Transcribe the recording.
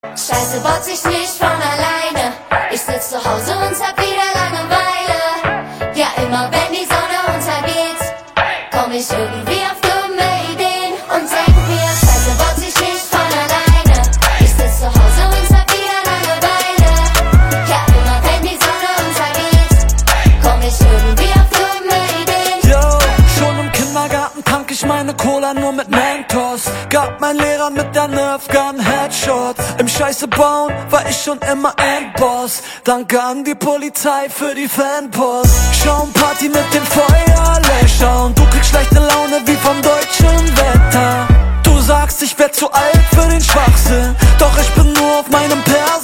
Scheiße baut sich nicht von alleine. Ich sitz zu Hause und hab wieder Langeweile. Ja, immer wenn die Sonne untergeht, komm ich irgendwie auf dumme Ideen und denk mir, Scheiße baut sich nicht von alleine. Ich sitz zu Hause und hab wieder Langeweile. Ja, immer wenn die Sonne untergeht, komm ich irgendwie auf dumme Ideen. Yo, schon im Kindergarten trank ich meine Cola nur mit Mentos. Gab mein Lehrer mit der Nerfgun Headshot. Im Scheiße bauen war ich schon immer Endboss. Danke an die Polizei für die Fanpost. Schaumparty mit dem Feuerlöscher und du kriegst schlechte Laune wie vom deutschen Wetter. Du sagst, ich werd zu alt für den Schwachsinn, doch ich bin nur auf meinem Perso